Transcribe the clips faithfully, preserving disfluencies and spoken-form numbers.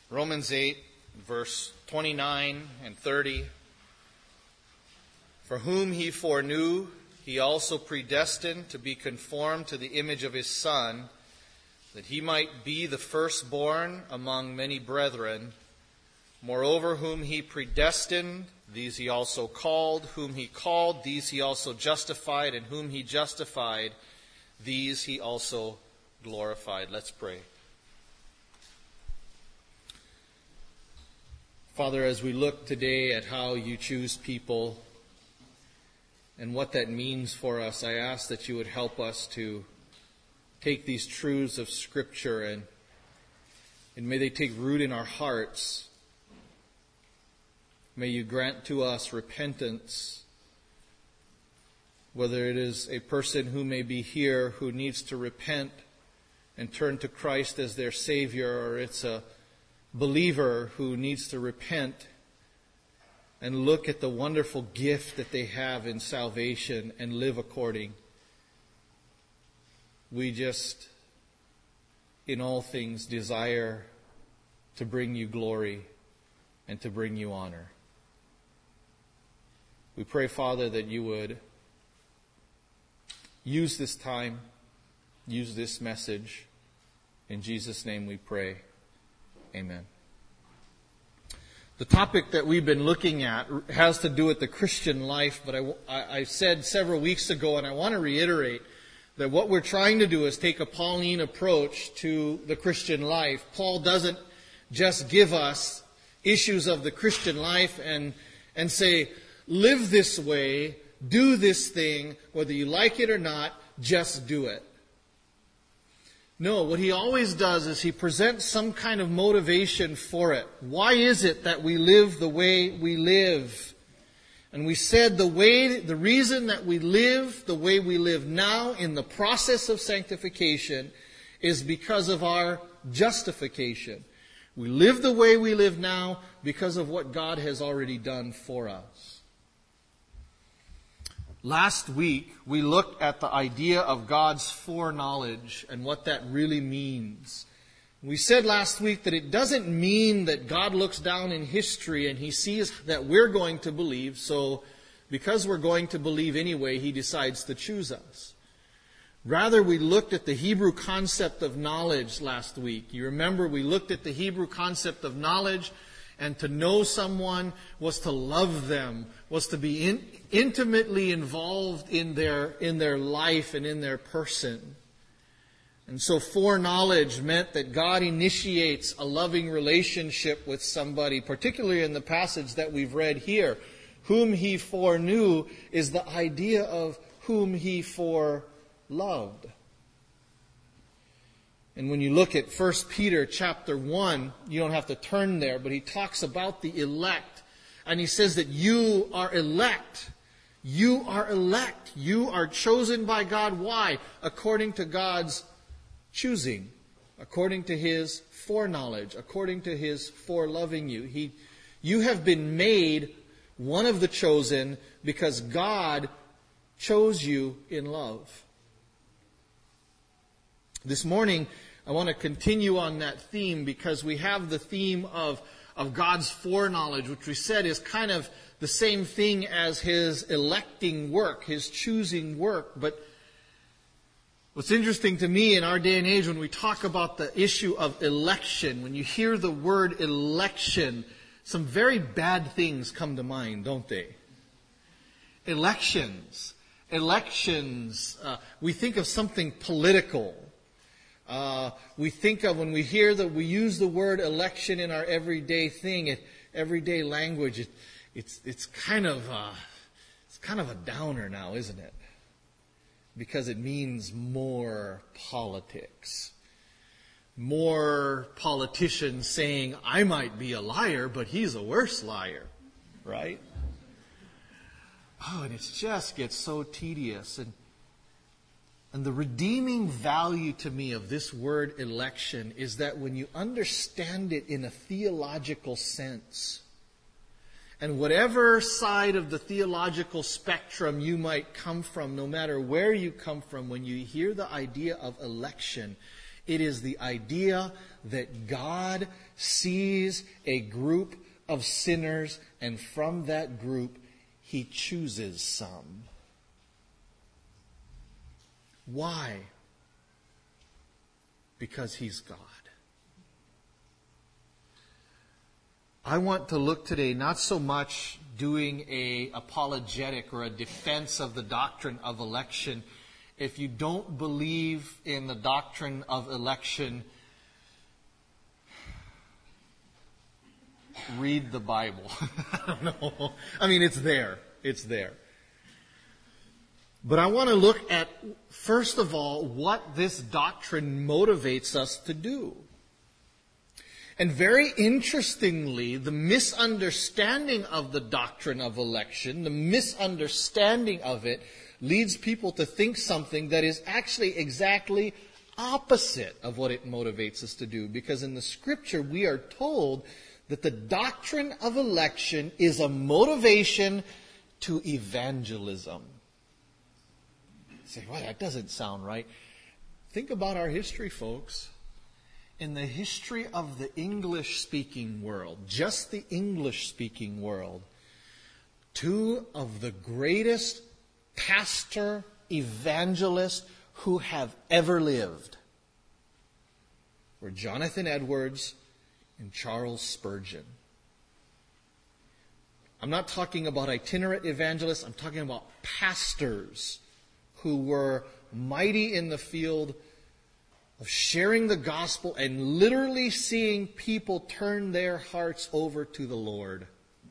Romans eight, verse twenty-nine and thirty. For whom he foreknew, he also predestined to be conformed to the image of his Son, that he might be the firstborn among many brethren. Moreover, whom he predestined, these he also called. Whom he called, these he also justified. And whom he justified, these he also glorified. Let's pray. Father, as we look today at how you choose people and what that means for us, I ask that you would help us to take these truths of Scripture and, and may they take root in our hearts. May you grant to us repentance, whether it is a person who may be here who needs to repent and turn to Christ as their Savior, or it's a believer who needs to repent and look at the wonderful gift that they have in salvation and live according. We just, in all things, desire to bring you glory and to bring you honor. We pray, Father, that you would use this time, use this message. In Jesus' name we pray. Amen. The topic that we've been looking at has to do with the Christian life, but I, I, I said several weeks ago, and I want to reiterate, that what we're trying to do is take a Pauline approach to the Christian life. Paul doesn't just give us issues of the Christian life and, and say, live this way, do this thing, whether you like it or not, just do it. No, what he always does is he presents some kind of motivation for it. Why is it that we live the way we live? And we said the way, the reason that we live the way we live now in the process of sanctification is because of our justification. We live the way we live now because of what God has already done for us. Last week, we looked at the idea of God's foreknowledge and what that really means. We said last week that it doesn't mean that God looks down in history and He sees that we're going to believe, so because we're going to believe anyway, He decides to choose us. Rather, we looked at the Hebrew concept of knowledge last week. You remember we looked at the Hebrew concept of knowledge, and to know someone was to love them, was to be in, intimately involved in their, in their life and in their person. And so foreknowledge meant that God initiates a loving relationship with somebody, particularly in the passage that we've read here. Whom He foreknew is the idea of whom He foreloved. And when you look at First Peter chapter one, you don't have to turn there, but he talks about the elect. And he says that you are elect. You are elect. You are chosen by God. Why? According to God's choosing. According to His foreknowledge. According to His foreloving you. He, you have been made one of the chosen because God chose you in love. This morning, I want to continue on that theme because we have the theme of, of God's foreknowledge, which we said is kind of the same thing as His electing work, His choosing work. But what's interesting to me in our day and age when we talk about the issue of election, when you hear the word election, some very bad things come to mind, don't they? Elections. Elections. Uh, we think of something political. Uh, we think of, when we hear that we use the word election in our everyday thing, it, everyday language, it, it's it's kind of uh, it's kind of a downer now, isn't it? Because it means more politics, more politicians saying, "I might be a liar, but he's a worse liar," right? Oh, and it just gets so tedious. And And the redeeming value to me of this word election is that when you understand it in a theological sense, and whatever side of the theological spectrum you might come from, no matter where you come from, when you hear the idea of election, It is the idea that God sees a group of sinners, and from that group, He chooses some. Why? Because He's God. I want to look today not so much doing a apologetic or a defense of the doctrine of election. If you don't believe in the doctrine of election, read the Bible. I don't know. I mean, it's there. It's there. But I want to look at, first of all, what this doctrine motivates us to do. And very interestingly, the misunderstanding of the doctrine of election, the misunderstanding of it, leads people to think something that is actually exactly opposite of what it motivates us to do. Because in the Scripture, we are told that the doctrine of election is a motivation to evangelism. You say, well, that doesn't sound right. Think about our history, folks. In the history of the English-speaking world, just the English-speaking world, two of the greatest pastor evangelists who have ever lived were Jonathan Edwards and Charles Spurgeon. I'm not talking about itinerant evangelists. I'm talking about pastors who were mighty in the field of sharing the gospel and literally seeing people turn their hearts over to the Lord.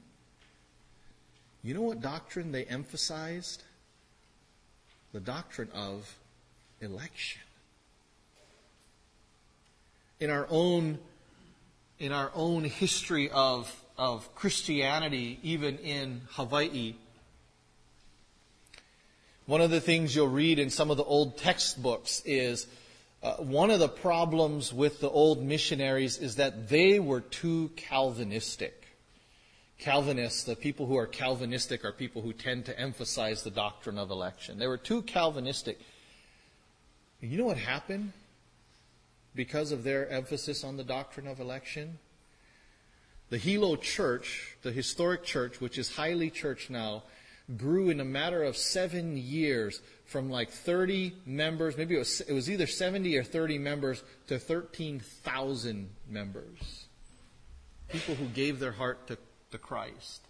You know what doctrine they emphasized? The doctrine of election. In our own, in our own history of, of Christianity, even in Hawaii, one of the things you'll read in some of the old textbooks is Uh, one of the problems with the old missionaries is that they were too Calvinistic. Calvinists, the people who are Calvinistic are people who tend to emphasize the doctrine of election. They were too Calvinistic. You know what happened because of their emphasis on the doctrine of election? The Hilo Church, the historic church, which is highly church now, grew in a matter of seven years from like thirty members, maybe it was, it was either seventy or thirty members, to thirteen thousand members. People who gave their heart to, to Christ.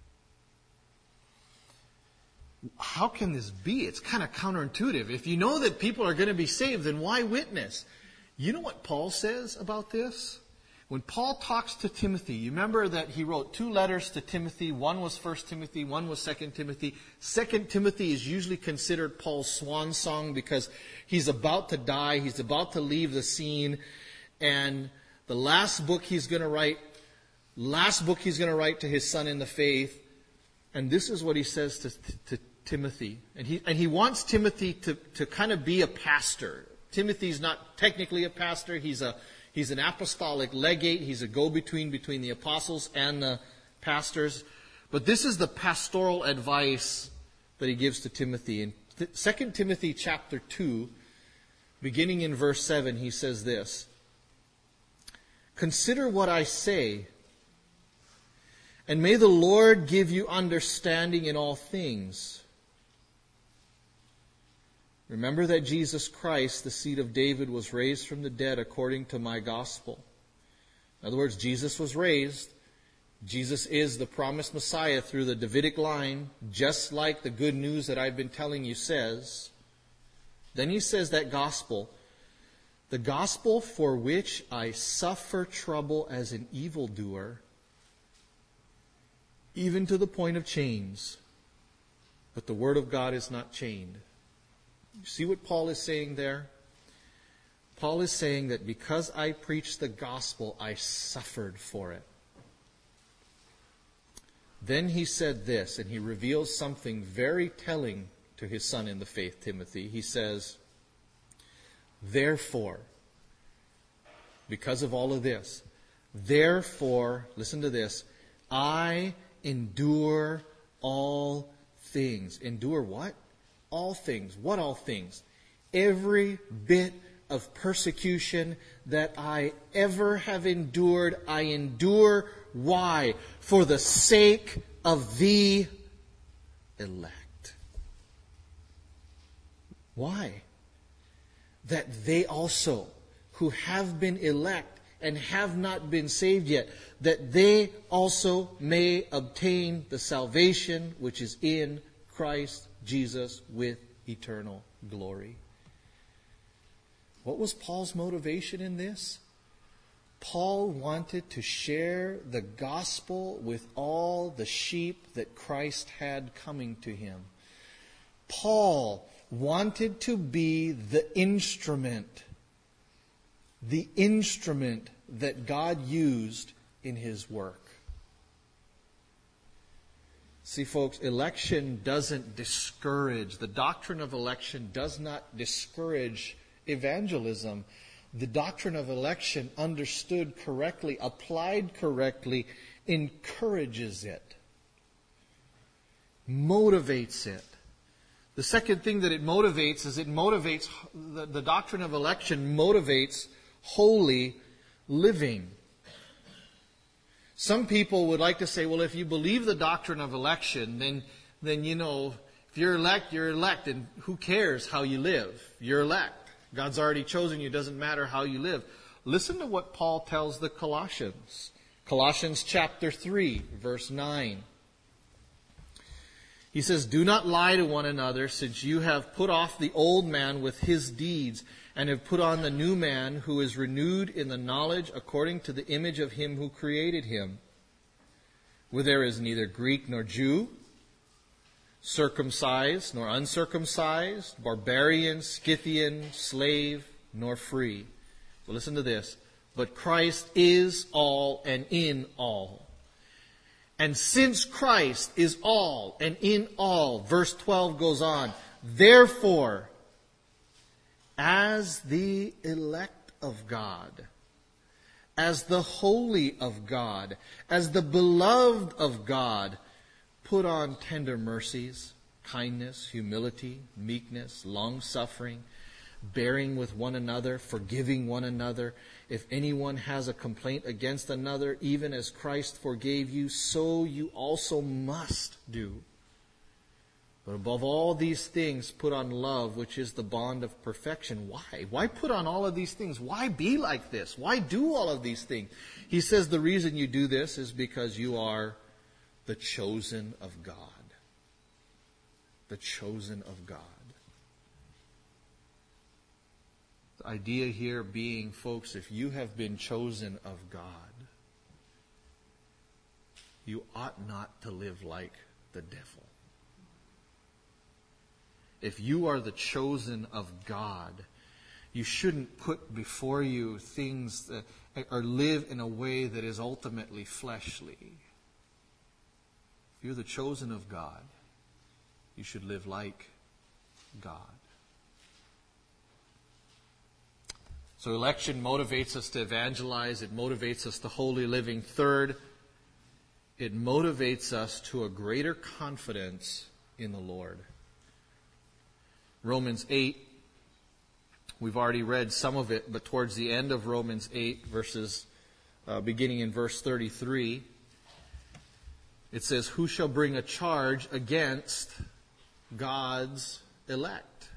How can this be? It's kind of counterintuitive. If you know that people are going to be saved, then why witness? You know what Paul says about this? When Paul talks to Timothy, you remember that he wrote two letters to Timothy. One was First Timothy, one was Second Timothy. Second Timothy is usually considered Paul's swan song because he's about to die. He's about to leave the scene. And the last book he's going to write, last book he's going to write to his son in the faith. And this is what he says to, to, to Timothy. And he, and he wants Timothy to, to kind of be a pastor. Timothy's not technically a pastor. He's a He's an apostolic legate. He's a go-between between the apostles and the pastors. But this is the pastoral advice that he gives to Timothy. In Second Timothy chapter two, beginning in verse seven, he says this: "Consider what I say, and may the Lord give you understanding in all things. Remember that Jesus Christ, the seed of David, was raised from the dead according to my gospel." In other words, Jesus was raised. Jesus is the promised Messiah through the Davidic line, just like the good news that I've been telling you says. Then he says that gospel, "The gospel for which I suffer trouble as an evildoer, even to the point of chains. But the word of God is not chained." You see what Paul is saying there? Paul is saying that because I preached the gospel, I suffered for it. Then he said this, and he reveals something very telling to his son in the faith, Timothy. He says, "Therefore," because of all of this, "therefore," listen to this, "I endure all things." Endure what? All things. What all things? Every bit of persecution that I ever have endured, I endure. Why? For the sake of the elect. Why? That they also, who have been elect and have not been saved yet, that they also may obtain the salvation which is in Christ Jesus with eternal glory. What was Paul's motivation in this? Paul wanted to share the gospel with all the sheep that Christ had coming to him. Paul wanted to be the instrument, the instrument that God used in His work. See, folks, election doesn't discourage. The doctrine of election does not discourage evangelism. The doctrine of election, understood correctly, applied correctly, encourages it, motivates it. The second thing that it motivates is it motivates, the, the doctrine of election motivates holy living. Some people would like to say, well, if you believe the doctrine of election, then, then you know, if you're elect, you're elect, and who cares how you live? You're elect. God's already chosen you. It doesn't matter how you live. Listen to what Paul tells the Colossians. Colossians chapter three, verse nine. He says, "Do not lie to one another, since you have put off the old man with his deeds, and have put on the new man, who is renewed in the knowledge according to the image of him who created him. Where there is neither Greek nor Jew, circumcised nor uncircumcised, barbarian, Scythian, slave, nor free." Well, listen to this. "But Christ is all and in all. And since Christ is all and in all," verse twelve goes on, "therefore, as the elect of God, as the holy of God, as the beloved of God, put on tender mercies, kindness, humility, meekness, long-suffering, bearing with one another, forgiving one another. If anyone has a complaint against another, even as Christ forgave you, so you also must do. But above all these things, put on love, which is the bond of perfection." Why? Why put on all of these things? Why be like this? Why do all of these things? He says the reason you do this is because you are the chosen of God. The chosen of God. The idea here being, folks, if you have been chosen of God, you ought not to live like the devil. If you are the chosen of God, you shouldn't put before you things that, or live in a way that is ultimately fleshly. If you're the chosen of God, you should live like God. So election motivates us to evangelize. It motivates us to holy living. Third, it motivates us to a greater confidence in the Lord. Romans eight, we've already read some of it, but towards the end of Romans eight, verses uh, beginning in verse thirty-three, it says, "Who shall bring a charge against God's elect?"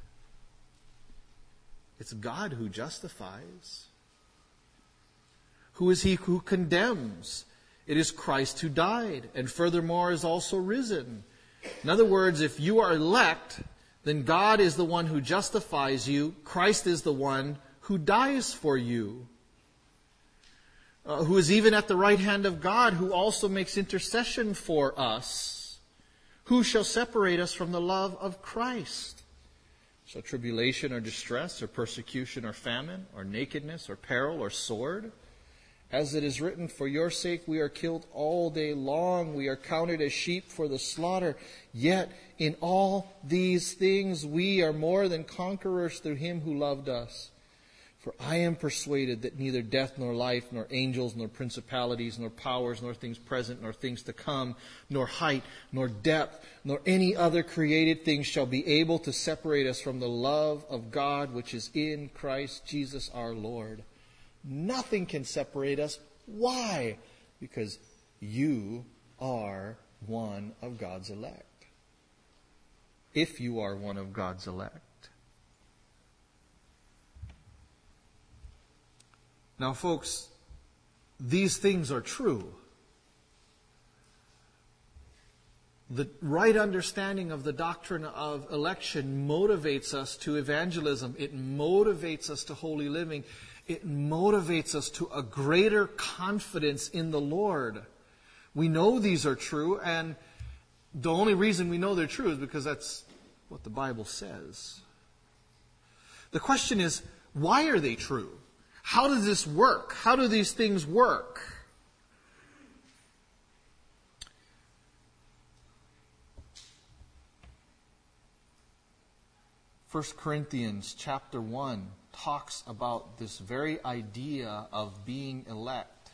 It's God who justifies. Who is he who condemns? It is Christ who died, and furthermore is also risen. In other words, if you are elect, then God is the one who justifies you. Christ is the one who dies for you. Uh, who is even at the right hand of God, who also makes intercession for us. Who shall separate us from the love of Christ? Shall tribulation or distress or persecution or famine or nakedness or peril or sword? As it is written, "For your sake we are killed all day long. We are counted as sheep for the slaughter. Yet in all these things we are more than conquerors through him who loved us. For I am persuaded that neither death nor life, nor angels, nor principalities, nor powers, nor things present, nor things to come, nor height, nor depth, nor any other created thing shall be able to separate us from the love of God which is in Christ Jesus our Lord. Nothing can separate us. Why? Because you are one of God's elect. If you are one of God's elect. Now, folks, these things are true. The right understanding of the doctrine of election motivates us to evangelism. It motivates us to holy living. It motivates us to a greater confidence in the Lord. We know these are true, and the only reason we know they're true is because that's what the Bible says. The question is, why are they true? How does this work? How do these things work? First Corinthians chapter one talks about this very idea of being elect.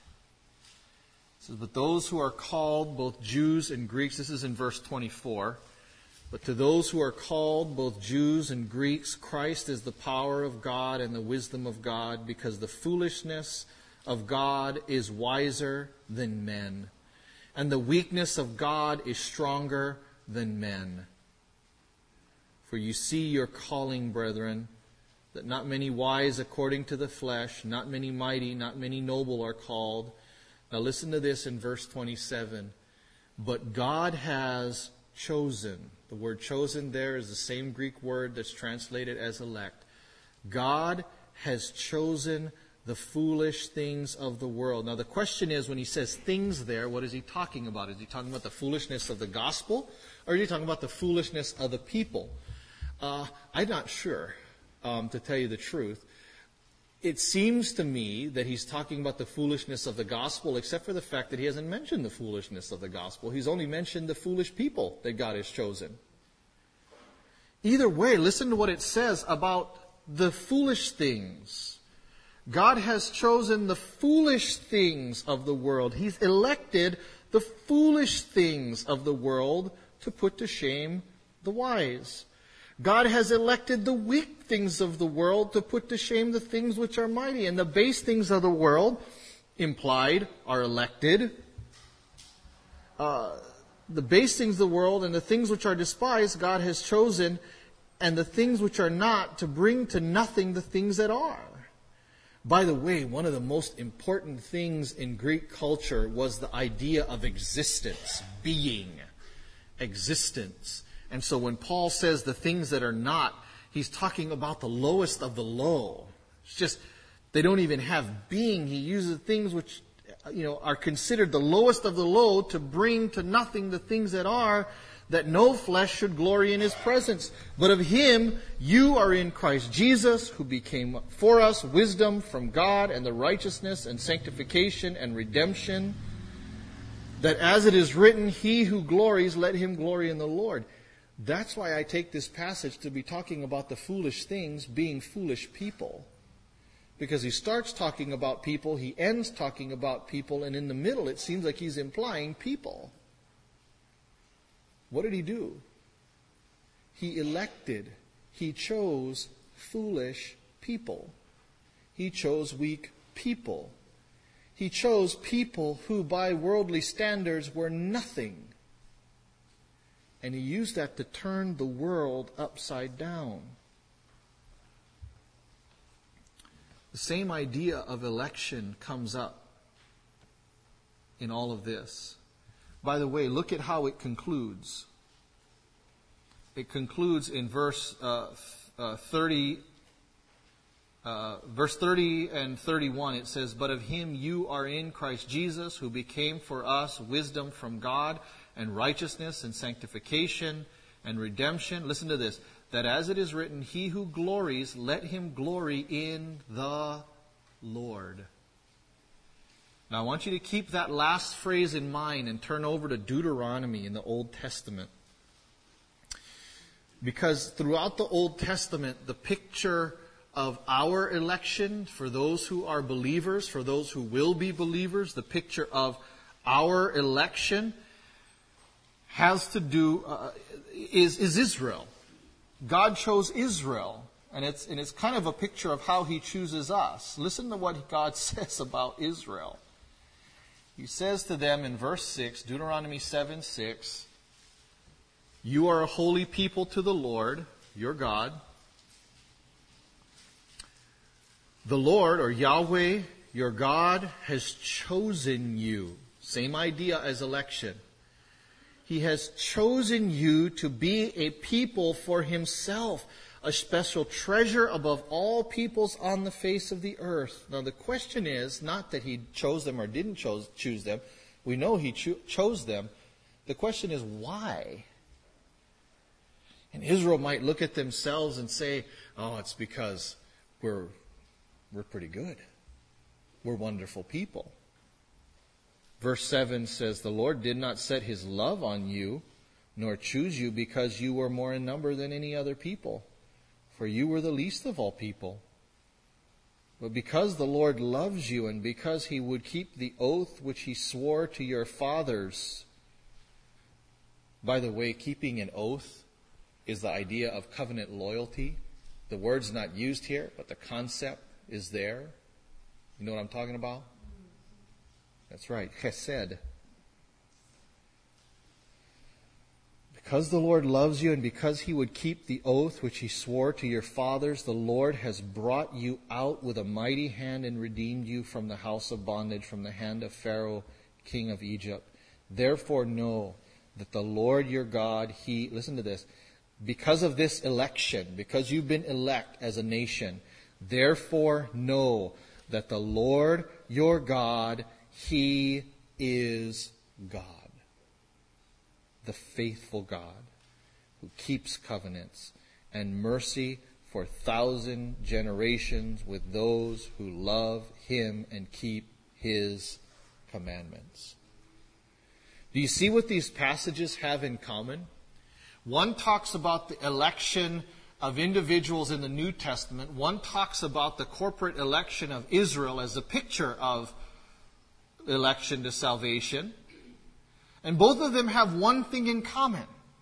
It says, but those who are called, both Jews and Greeks, this is in verse twenty-four, but to those who are called, both Jews and Greeks, Christ is the power of God and the wisdom of God, because the foolishness of God is wiser than men, and the weakness of God is stronger than men. For you see your calling, brethren, that not many wise according to the flesh, not many mighty, not many noble are called. Now listen to this in verse twenty-seven. But God has chosen. The word chosen there is the same Greek word that's translated as elect. God has chosen the foolish things of the world. Now the question is, when he says things there, what is he talking about? Is he talking about the foolishness of the gospel? Or is he talking about the foolishness of the people? Uh, I'm not sure, um, to tell you the truth. It seems to me that he's talking about the foolishness of the gospel, except for the fact that he hasn't mentioned the foolishness of the gospel. He's only mentioned the foolish people that God has chosen. Either way, listen to what it says about the foolish things. God has chosen the foolish things of the world. He's elected the foolish things of the world to put to shame the wise. God has elected the weak things of the world to put to shame the things which are mighty. And the base things of the world, implied, are elected. Uh, the base things of the world and the things which are despised, God has chosen. And the things which are not, to bring to nothing the things that are. By the way, one of the most important things in Greek culture was the idea of existence, being, existence. And so when Paul says the things that are not, he's talking about the lowest of the low. It's just, they don't even have being. He uses things which, you know, are considered the lowest of the low to bring to nothing the things that are, that no flesh should glory in his presence. But of him you are in Christ Jesus, who became for us wisdom from God and the righteousness and sanctification and redemption, that as it is written, he who glories, let him glory in the Lord. That's why I take this passage to be talking about the foolish things being foolish people. Because he starts talking about people, he ends talking about people, and in the middle it seems like he's implying people. What did he do? He elected, he chose foolish people. He chose weak people. He chose people who by worldly standards were nothing. And he used that to turn the world upside down. The same idea of election comes up in all of this. By the way, look at how it concludes. It concludes in verse uh, uh, thirty, uh, verse thirty and thirty-one. It says, "But of him you are in Christ Jesus, who became for us wisdom from God, and righteousness and sanctification and redemption." Listen to this. "That as it is written, he who glories, let him glory in the Lord." Now I want you to keep that last phrase in mind and turn over to Deuteronomy in the Old Testament. Because throughout the Old Testament, the picture of our election for those who are believers, for those who will be believers. The picture of our election has to do, uh, is, is Israel. God chose Israel, and it's, and it's kind of a picture of how He chooses us. Listen to what God says about Israel. He says to them in verse six, Deuteronomy seven six, "You are a holy people to the Lord, your God. The Lord, or Yahweh, your God, has chosen you." Same idea as election. He has chosen you to be a people for Himself, a special treasure above all peoples on the face of the earth. Now the question is not that He chose them or didn't chose, choose them. We know He cho- chose them. The question is why? And Israel might look at themselves and say, oh, it's because we're, we're pretty good. We're wonderful people. Verse seven says, "The Lord did not set His love on you, nor choose you because you were more in number than any other people. For you were the least of all people. But because the Lord loves you, and because He would keep the oath which He swore to your fathers." By the way, keeping an oath is the idea of covenant loyalty. The word's not used here, but the concept is there. You know what I'm talking about? That's right, chesed. Because the Lord loves you, and because He would keep the oath which He swore to your fathers, the Lord has brought you out with a mighty hand and redeemed you from the house of bondage, from the hand of Pharaoh, king of Egypt. Therefore know that the Lord your God, He, listen to this, because of this election, because you've been elect as a nation, therefore know that the Lord your God, He is God. The faithful God who keeps covenants and mercy for a thousand generations with those who love Him and keep His commandments. Do you see what these passages have in common? One talks about the election of individuals in the New Testament. One talks about the corporate election of Israel as a picture of election to salvation. And both of them have one thing in common.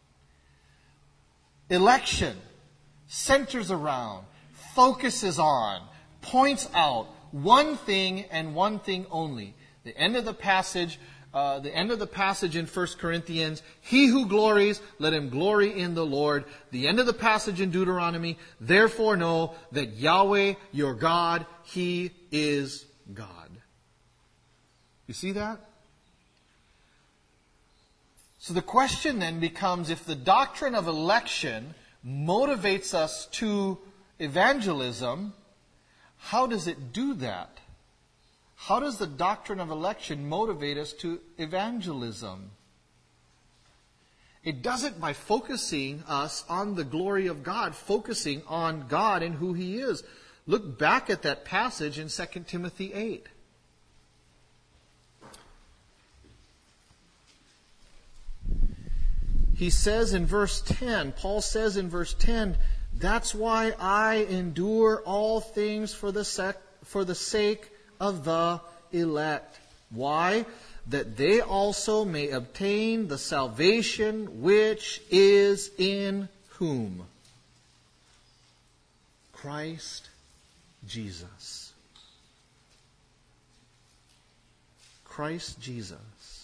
Election centers around, focuses on, points out one thing and one thing only. The end of the passage, uh, the end of the passage in First Corinthians, "He who glories, let him glory in the Lord." The end of the passage in Deuteronomy, "Therefore know that Yahweh, your God, He is God." You see that? So the question then becomes, if the doctrine of election motivates us to evangelism, how does it do that? How does the doctrine of election motivate us to evangelism? It does it by focusing us on the glory of God, focusing on God and who He is. Look back at that passage in Second Timothy eight. He says in verse ten, Paul says in verse ten, "That's why I endure all things for the sec- for the sake of the elect." Why? "That they also may obtain the salvation which is in" whom? Christ Jesus. Christ Jesus.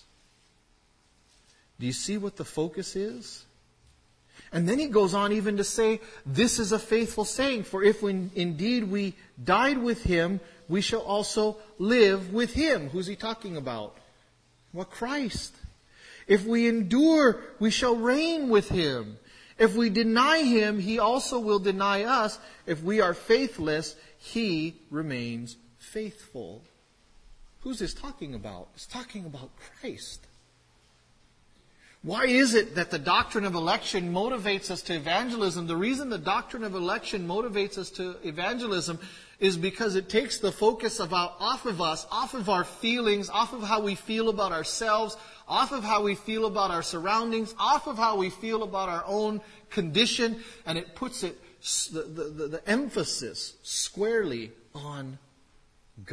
Do you see what the focus is? And then he goes on even to say, this is a faithful saying, for if we, indeed we died with Him, we shall also live with Him. Who's he talking about? Well, Christ. If we endure, we shall reign with Him. If we deny Him, He also will deny us. If we are faithless, He remains faithful. Who's this talking about? It's talking about Christ. Why is it that the doctrine of election motivates us to evangelism? The reason the doctrine of election motivates us to evangelism is because it takes the focus of our, off of us, off of our feelings, off of how we feel about ourselves, off of how we feel about our surroundings, off of how we feel about our own condition, and it puts it the, the, the emphasis squarely on God.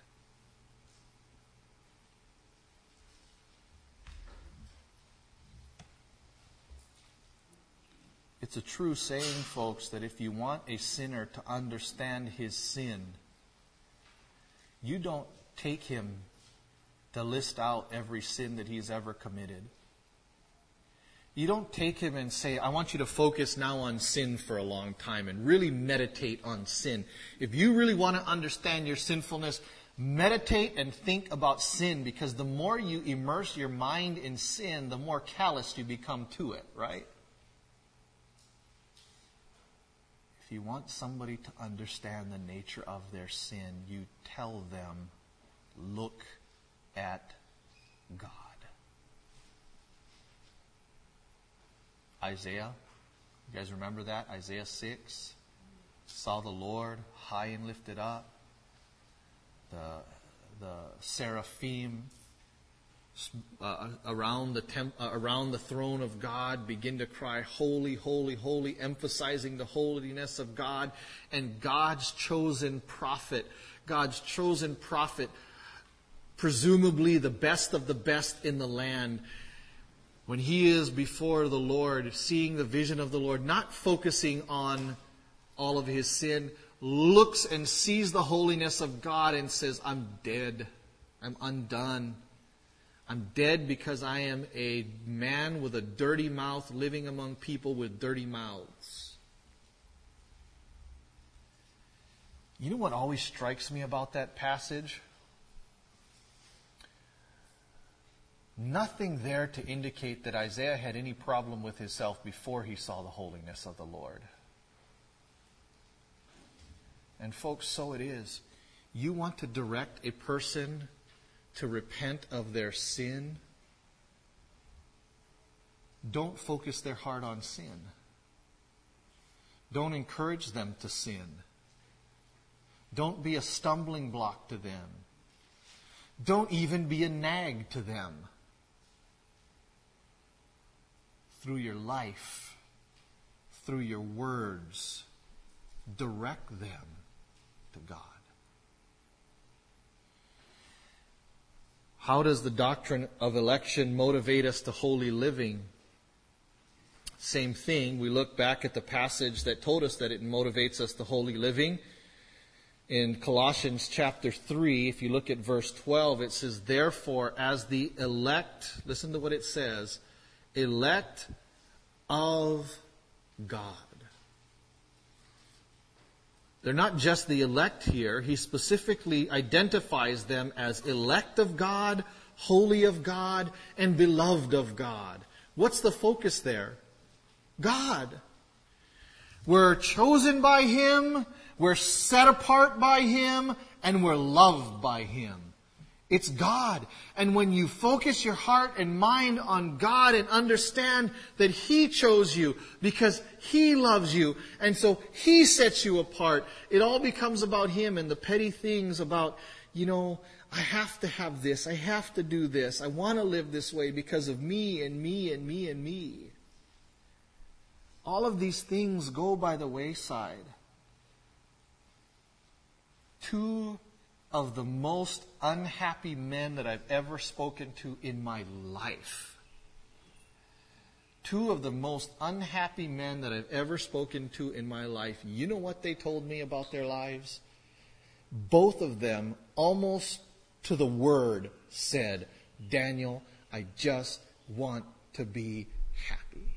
It's a true saying, folks, that if you want a sinner to understand his sin, you don't take him to list out every sin that he's ever committed. You don't take him and say, I want you to focus now on sin for a long time and really meditate on sin. If you really want to understand your sinfulness, meditate and think about sin, because the more you immerse your mind in sin, the more callous you become to it, right? If you want somebody to understand the nature of their sin, you tell them, look at God. Isaiah, you guys remember that? Isaiah six, saw the Lord high and lifted up. The, the seraphim uh, around the temp, uh, around the throne of God begin to cry, holy, holy, holy, emphasizing the holiness of God. And God's chosen prophet, God's chosen prophet, presumably the best of the best in the land, when he is before the Lord, seeing the vision of the Lord, not focusing on all of his sin, looks and sees the holiness of God and says, I'm dead. I'm undone. I'm dead because I am a man with a dirty mouth living among people with dirty mouths. You know what always strikes me about that passage? Nothing there to indicate that Isaiah had any problem with himself before he saw the holiness of the Lord. And folks, so it is. You want to direct a person to repent of their sin? Don't focus their heart on sin. Don't encourage them to sin. Don't be a stumbling block to them. Don't even be a nag to them. Through your life, through your words, direct them to God. How does the doctrine of election motivate us to holy living? Same thing. We look back at the passage that told us that it motivates us to holy living. In Colossians chapter three, if you look at verse twelve, it says, therefore, as the elect, listen to what it says, elect of God. They're not just the elect here. He specifically identifies them as elect of God, holy of God, and beloved of God. What's the focus there? God. We're chosen by Him, we're set apart by Him, and we're loved by Him. It's God. And when you focus your heart and mind on God and understand that He chose you because He loves you, and so He sets you apart, it all becomes about Him, and the petty things about, you know, I have to have this, I have to do this, I want to live this way because of me and me and me and me. All of these things go by the wayside. Two of the most unhappy men that I've ever spoken to in my life. Two of the most unhappy men that I've ever spoken to in my life. You know what they told me about their lives? Both of them, almost to the word, said, Daniel, I just want to be happy.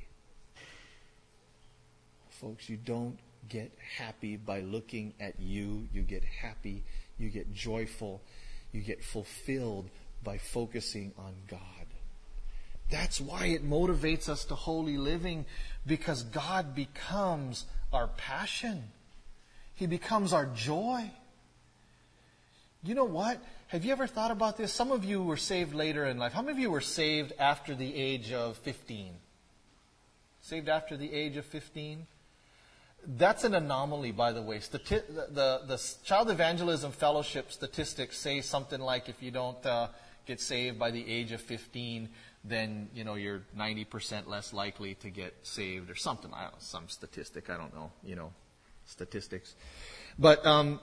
Folks, you don't get happy by looking at you. You get happy, you get joyful, you get fulfilled by focusing on God. That's why it motivates us to holy living, because God becomes our passion. He becomes our joy. You know what? Have you ever thought about this? Some of you were saved later in life. How many of you were saved after the age of fifteen? Saved after the age of fifteen? That's an anomaly, by the way. Stati- the, the, the Child Evangelism Fellowship statistics say something like if you don't, uh, get saved by the age of fifteen, then, you know, you're ninety percent less likely to get saved or something. I don't know, some statistic, I don't know, you know, statistics. But um,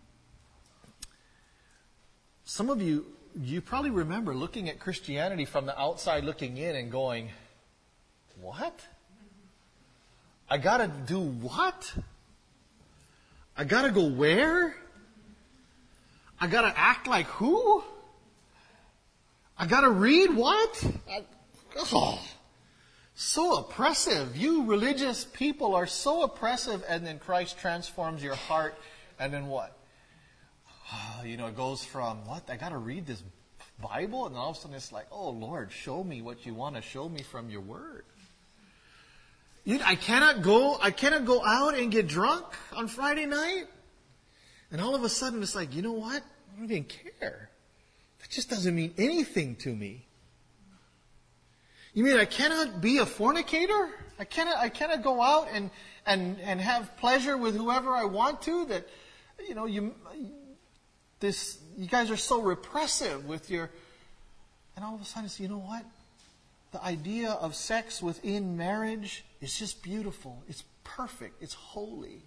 some of you, you probably remember looking at Christianity from the outside looking in and going, what? I gotta do what? I gotta go where? I gotta act like who? I gotta read what? I, oh, so oppressive. You religious people are so oppressive, and then Christ transforms your heart, and then what? Oh, you know, it goes from, what? I gotta read this Bible? And all of a sudden it's like, oh Lord, show me what you want to show me from your word. You, I cannot go, I cannot go out and get drunk on Friday night. And all of a sudden it's like, you know what? I don't even care. That just doesn't mean anything to me. You mean I cannot be a fornicator? I cannot, I cannot go out and, and, and have pleasure with whoever I want to? That, you know, you, this, you guys are so repressive with your, and all of a sudden it's, you know what? The idea of sex within marriage is just beautiful. It's perfect. It's holy.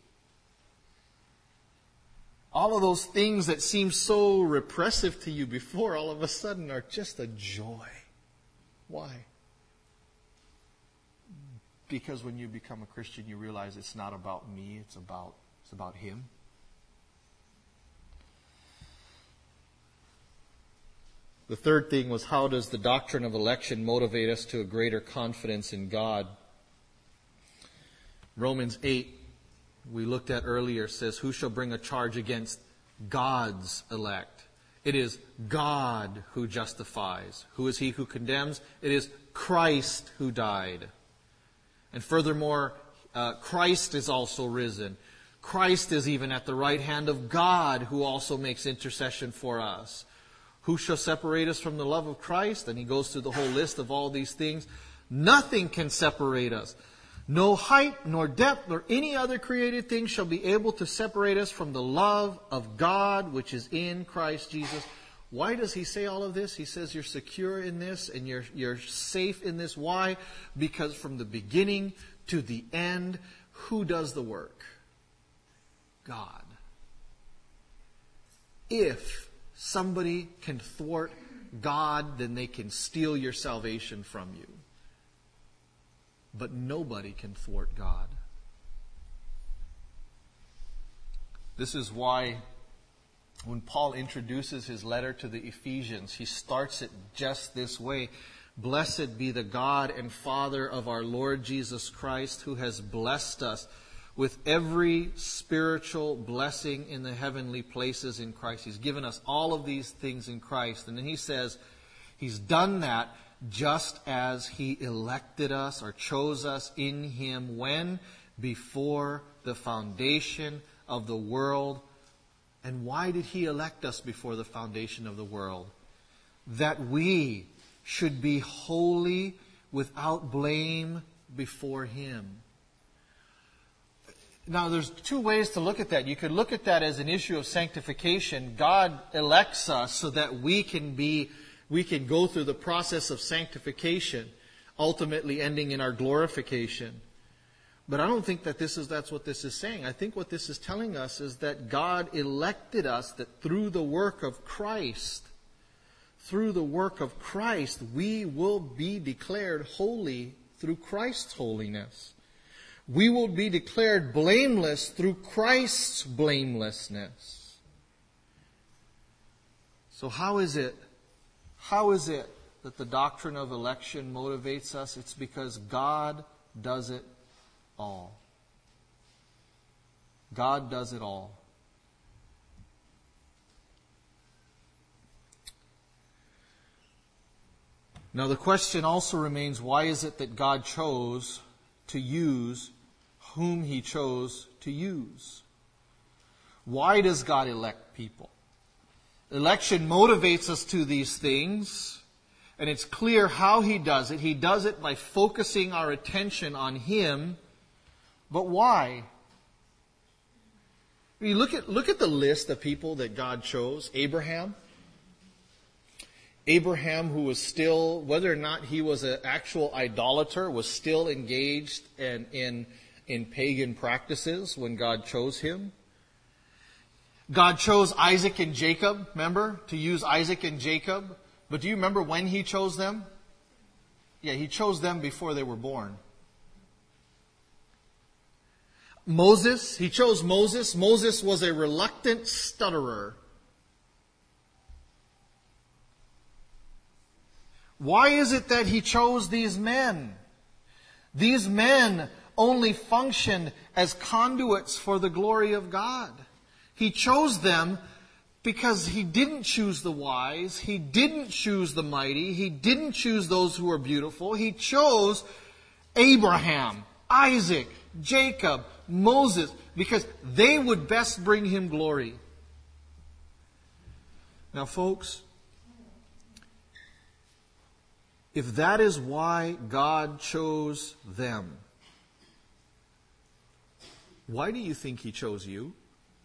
All of those things that seemed so repressive to you before, all of a sudden are just a joy. Why? Because when you become a Christian, you realize it's not about me, it's about, it's about Him. The third thing was, how does the doctrine of election motivate us to a greater confidence in God? Romans eight, we looked at earlier, says, who shall bring a charge against God's elect? It is God who justifies. Who is He who condemns? It is Christ who died. And furthermore, uh, Christ is also risen. Christ is even at the right hand of God, who also makes intercession for us. Who shall separate us from the love of Christ? And he goes through the whole list of all these things. Nothing can separate us. No height, nor depth, nor any other created thing shall be able to separate us from the love of God, which is in Christ Jesus. Why does he say all of this? He says you're secure in this and you're, you're safe in this. Why? Because from the beginning to the end, who does the work? God. If somebody can thwart God, then they can steal your salvation from you. But nobody can thwart God. This is why when Paul introduces his letter to the Ephesians, he starts it just this way. Blessed be the God and Father of our Lord Jesus Christ, who has blessed us with every spiritual blessing in the heavenly places in Christ. He's given us all of these things in Christ. And then he says, He's done that just as He elected us or chose us in Him when? Before the foundation of the world. And why did He elect us before the foundation of the world? That we should be holy without blame before Him. Now, there's two ways to look at that. You could look at that as an issue of sanctification. God elects us so that we can be, we can go through the process of sanctification, ultimately ending in our glorification. But I don't think that this is, that's what this is saying. I think what this is telling us is that God elected us, that through the work of Christ, through the work of Christ, we will be declared holy through Christ's holiness. We will be declared blameless through Christ's blamelessness. So how is it, how is it that the doctrine of election motivates us? It's because God does it all. God does it all. Now the question also remains, why is it that God chose to use whom He chose to use? Why does God elect people? Election motivates us to these things, and it's clear how He does it. He does it by focusing our attention on Him. But why? I mean, look at, look at the list of people that God chose. Abraham. Abraham, who was still, whether or not he was an actual idolater, was still engaged in, in, in pagan practices when God chose him. God chose Isaac and Jacob, remember, to use Isaac and Jacob. But do you remember when he chose them? Yeah, he chose them before they were born. Moses, he chose Moses. Moses was a reluctant stutterer. Why is it that he chose these men? These men only functioned as conduits for the glory of God. He chose them because he didn't choose the wise. He didn't choose the mighty. He didn't choose those who were beautiful. He chose Abraham, Isaac, Jacob, Moses, because they would best bring him glory. Now, folks, if that is why God chose them, why do you think He chose you?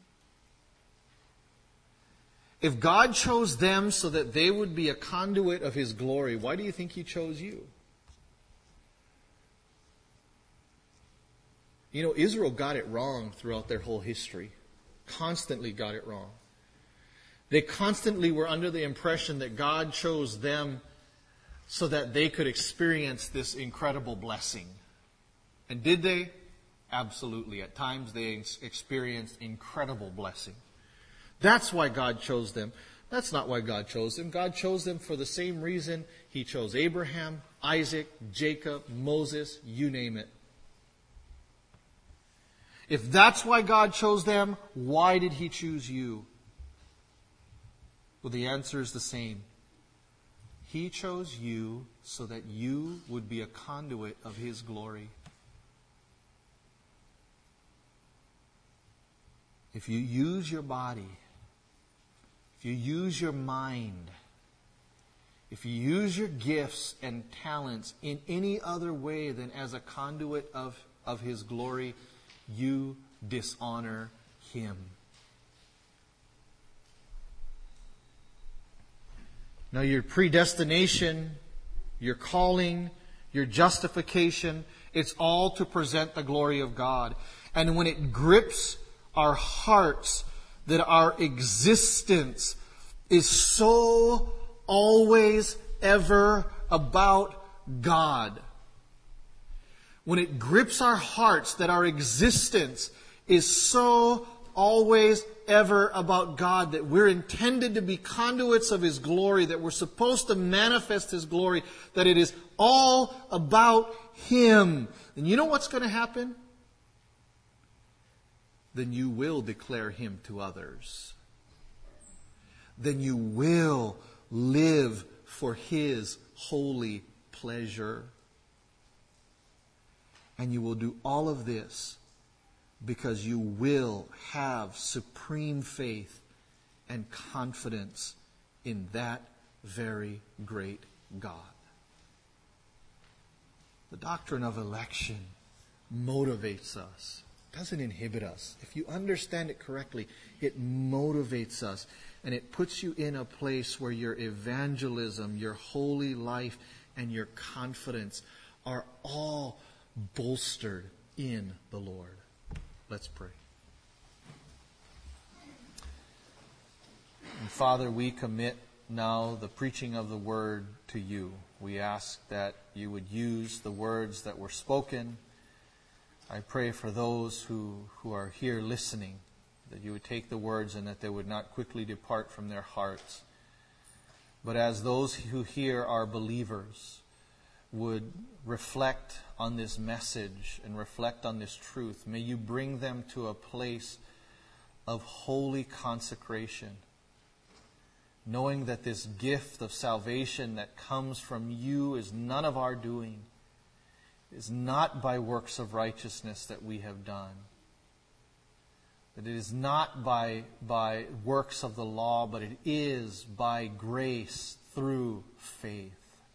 If God chose them so that they would be a conduit of His glory, why do you think He chose you? You know, Israel got it wrong throughout their whole history. Constantly got it wrong. They constantly were under the impression that God chose them so that they could experience this incredible blessing. And did they? Absolutely. At times they experienced incredible blessing. That's why God chose them. That's not why God chose them. God chose them for the same reason He chose Abraham, Isaac, Jacob, Moses, you name it. If that's why God chose them, why did He choose you? Well, the answer is the same. He chose you so that you would be a conduit of His glory. If you use your body, if you use your mind, if you use your gifts and talents in any other way than as a conduit of, of His glory, you dishonor Him. Now, your predestination, your calling, your justification, it's all to present the glory of God. And when it grips our hearts that our existence is so always, ever about God, when it grips our hearts that our existence is so always, ever about God, that we're intended to be conduits of His glory, that we're supposed to manifest His glory, that it is all about Him, then you know what's going to happen? Then you will declare Him to others. Then you will live for His holy pleasure. And you will do all of this because you will have supreme faith and confidence in that very great God. The doctrine of election motivates us. It doesn't inhibit us. If you understand it correctly, it motivates us. And it puts you in a place where your evangelism, your holy life, and your confidence are all bolstered in the Lord. Let's pray. And Father, we commit now the preaching of the Word to You. We ask that You would use the words that were spoken. I pray for those who, who are here listening, that You would take the words and that they would not quickly depart from their hearts. But as those who hear are believers, would reflect on this message and reflect on this truth. May You bring them to a place of holy consecration, knowing that this gift of salvation that comes from You is none of our doing, is not by works of righteousness that we have done, that it is not by, by works of the law, but it is by grace through faith.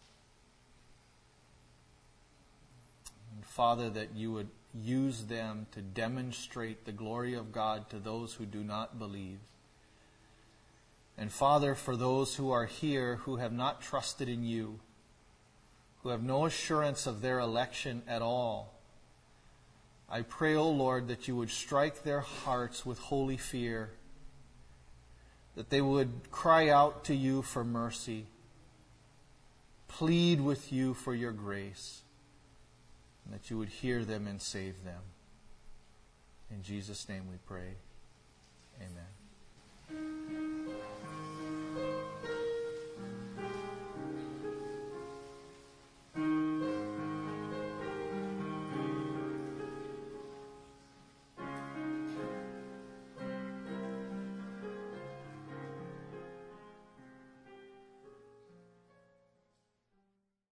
Father, that You would use them to demonstrate the glory of God to those who do not believe. And Father, for those who are here who have not trusted in you, who have no assurance of their election at all, I pray, O Lord, that you would strike their hearts with holy fear, that they would cry out to you for mercy, plead with you for your grace, and that you would hear them and save them. In Jesus' name we pray. Amen.